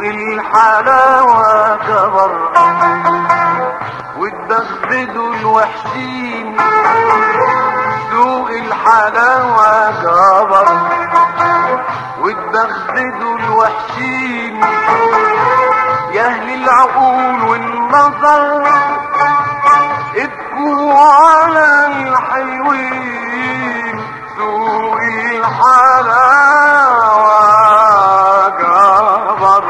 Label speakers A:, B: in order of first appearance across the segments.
A: الحلاوة كبر واتبغددوا الوحشين. سوق الحلاوة كبر واتبغددوا الوحشين. يا اهل العقول والنظر ابكوا على الحلوين. سوق الحلاوة كبر.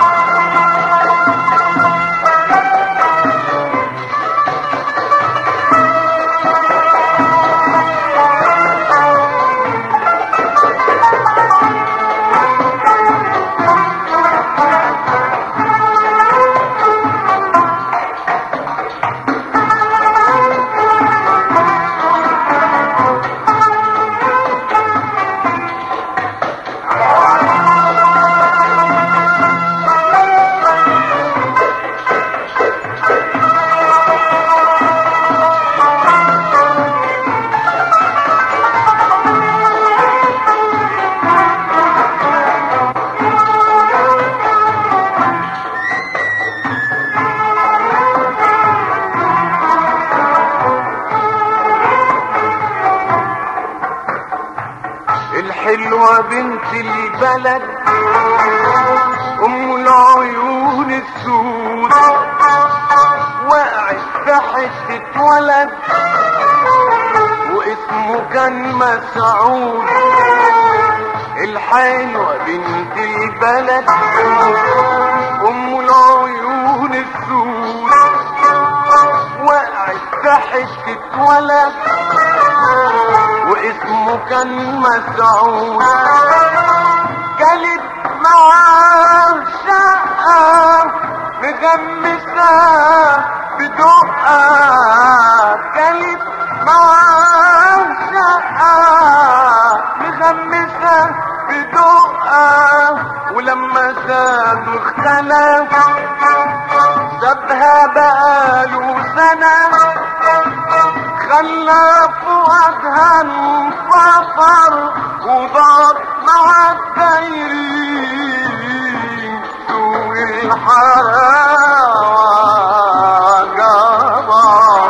A: الحلوة بنت البلد ام العيون السود وقعت في حتة ولد واسمه كان مسعود. الحلوة بنت البلد ام العيون السود وقعت في حتة ولد واسمه كان مسعود. كلت معاه شقة مغمسة بدقة. كلت معاه شقة مغمسة بدقة. ولما زاد واختلف سابها بقاله سنة خلى فؤادها انفطر وضاق مع الدايرين. سوق الحلاوة كبر.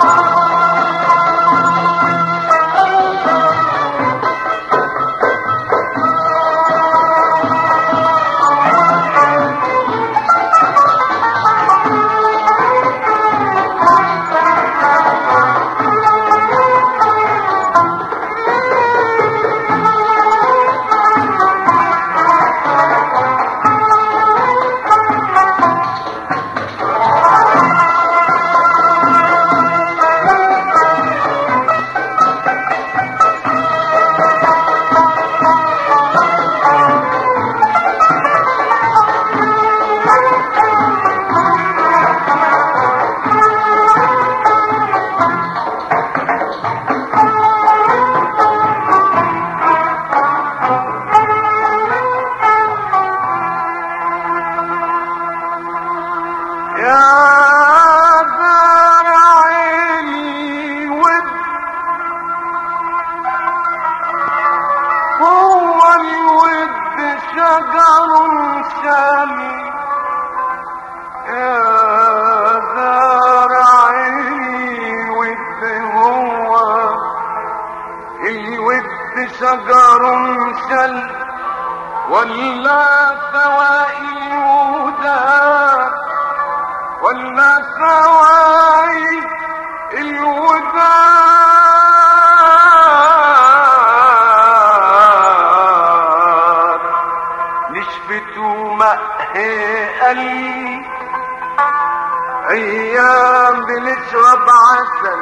A: شجر شل ولا سوائي الوداد ولا سوائي الوداد نشفت ومأهي ايام بنشرب عسل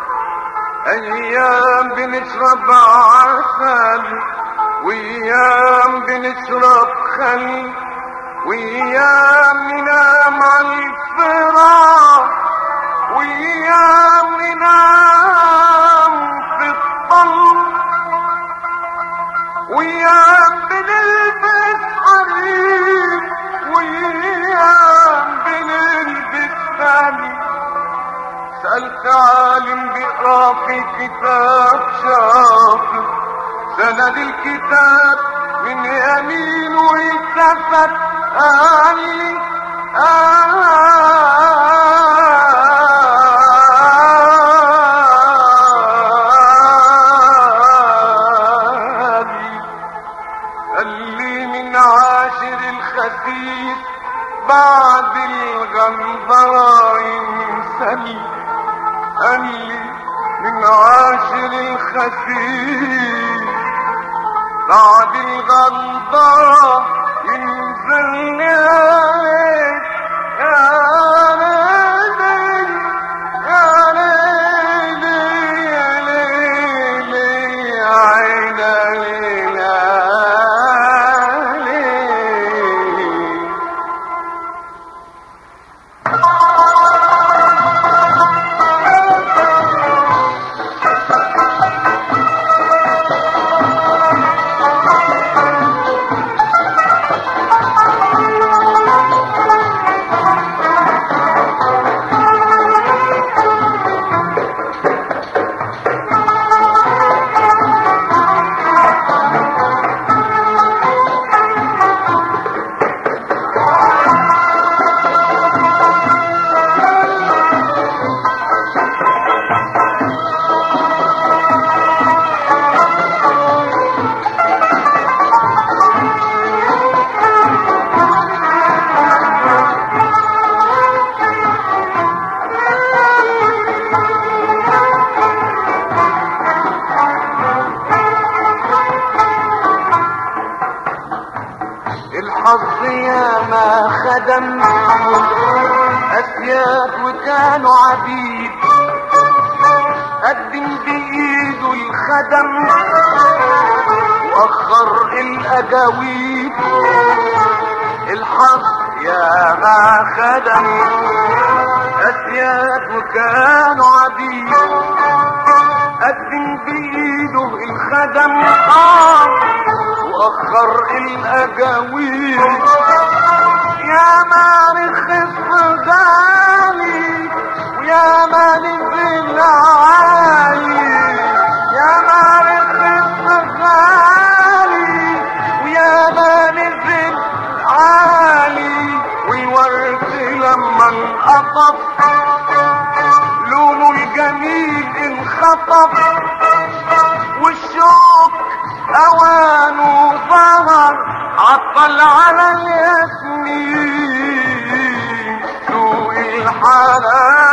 A: ايام بنشرب عسل وايام بنشرب خل وايام ننام على الفراش وايام ننام في الطل وايام بنلبس حرير وايام بنلبس ثاني. سألت عالم بيقرا في كتاب شاطر سند الكتاب من يمين ويلتفت قال لي من عاشر الخفيف بعد الغندرة ينسلي. قال لي من عاشر الخفيف بعد الغندرة ينزل لي الحظ يا ما خدم أسياد وكانوا عبيد، قدم بإيده الخدم وأخر الأجاويد. الحظ يا ما خدم أسياد وكانوا عبيد، قدم بإيده الخدم وأخر الأجاويد. يا ما رخص غالي ويا ما نزل عالي، يا ما رخص غالي ويا ما نزل عالي. والورد لما انقطف لونه الجميل انخطف، والشوق اوانه ظهر عطل على الياسمين. سوق الحنان